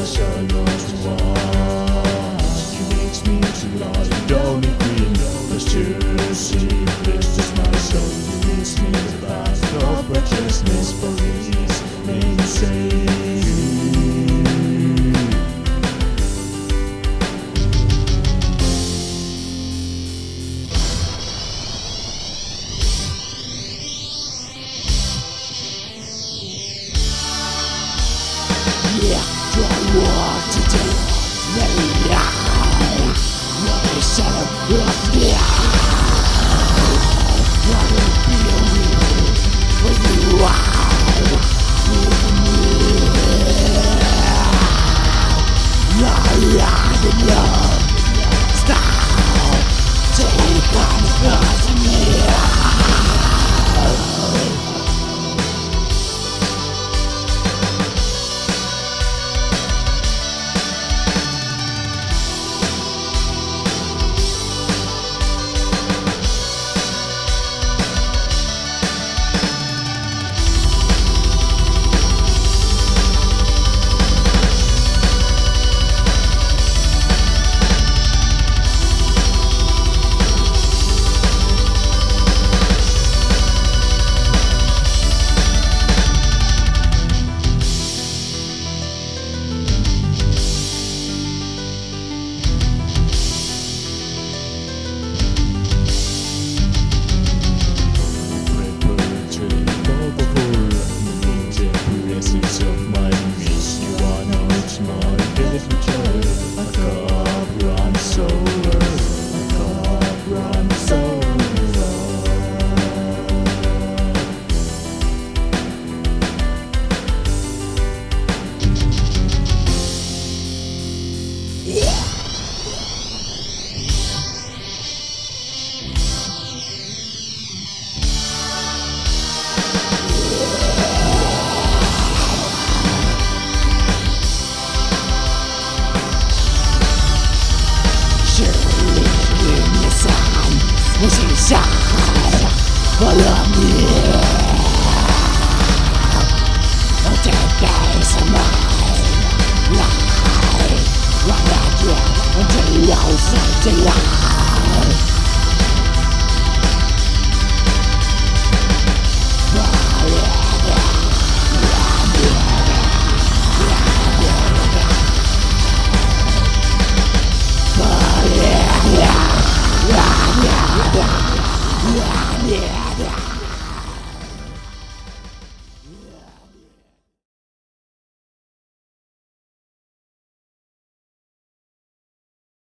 I shall not walk. He makes me too large and don't agree. Let's just see, let's just my soul. He leads me to the path of righteousness for his name's sake. Yeah, do I want to do very loud? What a shadow of fear. What a feeling when you are with me. Not love. Stop. Take on me. Of